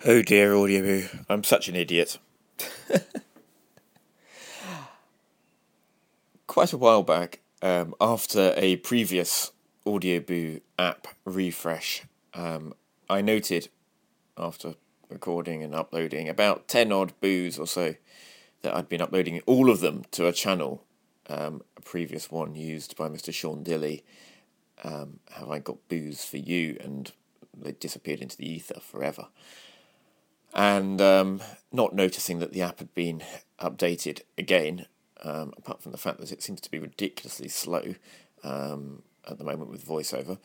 Oh dear, Audioboo. I'm such an idiot. Quite a while back, after a previous Audioboo app refresh, I noted, after recording and uploading, about 10 odd boos or so, that I'd been uploading all of them to a channel, a previous one used by Mr. Sean Dilley, Have I Got Boos For You, and they disappeared into the ether forever. And not noticing that the app had been updated again, apart from the fact that it seems to be ridiculously slow at the moment with VoiceOver,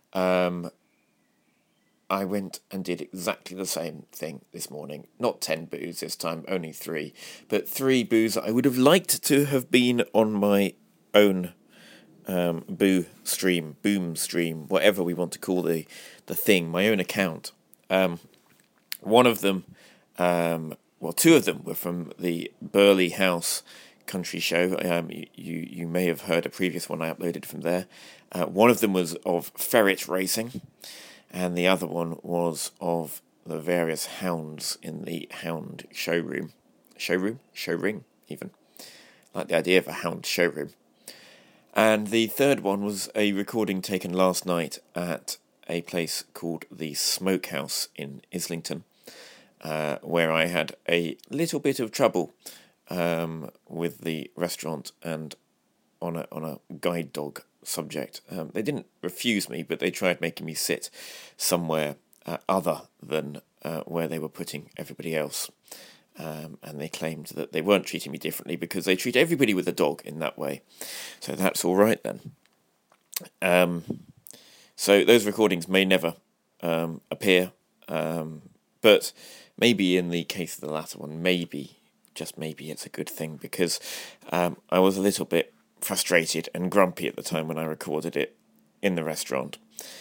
I went and did exactly the same thing this morning. Not 10 boos this time, only 3, but 3 boos that I would have liked to have been on my own boom stream, whatever we want to call the thing, my own account. One of them, two of them were from the Burley House country show. You may have heard a previous one I uploaded from there. One of them was of ferret racing, and the other one was of the various hounds in the hound showroom, even. Like the idea of a hound showroom. And the third one was a recording taken last night at a place called the Smokehouse in Islington, where I had a little bit of trouble with the restaurant and on a guide dog subject. They didn't refuse me, but they tried making me sit somewhere other than where they were putting everybody else. And they claimed that they weren't treating me differently because they treat everybody with a dog in that way. So that's all right then. So those recordings may never appear, but maybe in the case of the latter one, just maybe it's a good thing, because I was a little bit frustrated and grumpy at the time when I recorded it in the restaurant.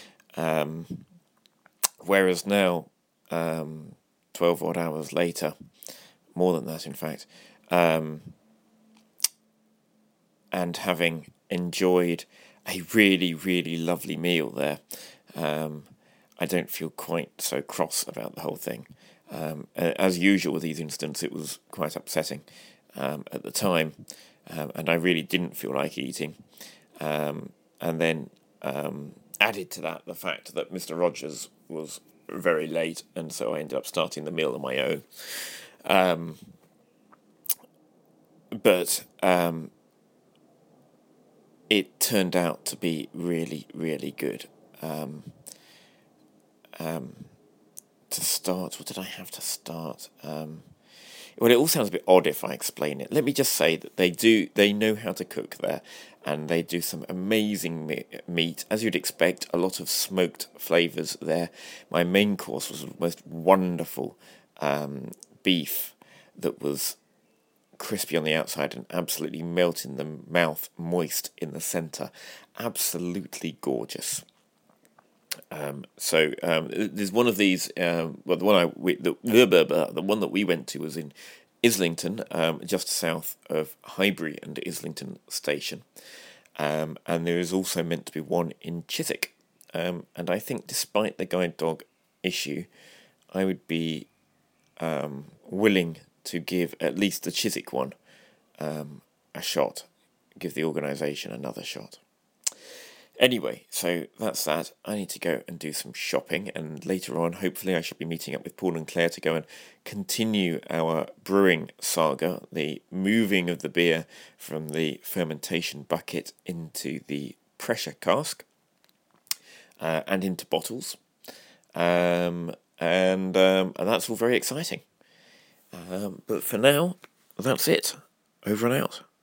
Whereas now, 12 odd hours later, more than that in fact, and having enjoyed a really, really lovely meal there, I don't feel quite so cross about the whole thing. As usual with these incidents, it was quite upsetting at the time, and I really didn't feel like eating. And then added to that the fact that Mr. Rogers was very late, and so I ended up starting the meal on my own. But it turned out to be really, really good. To start, what did I have to start? Well, it all sounds a bit odd if I explain it. Let me just say that they know how to cook there, and they do some amazing meat, as you'd expect, a lot of smoked flavours there. My main course was the most wonderful beef that was crispy on the outside and absolutely melt in the mouth, moist in the centre. Absolutely gorgeous. So there's one of these. The one that we went to was in Islington, just south of Highbury and Islington Station, and there is also meant to be one in Chiswick. And I think, despite the guide dog issue, I would be willing to give at least the Chiswick one a shot. Give the organisation another shot. Anyway, so that's that. I need to go and do some shopping, and later on, hopefully, I should be meeting up with Paul and Claire to go and continue our brewing saga, the moving of the beer from the fermentation bucket into the pressure cask and into bottles. And that's all very exciting. But for now, that's it. Over and out.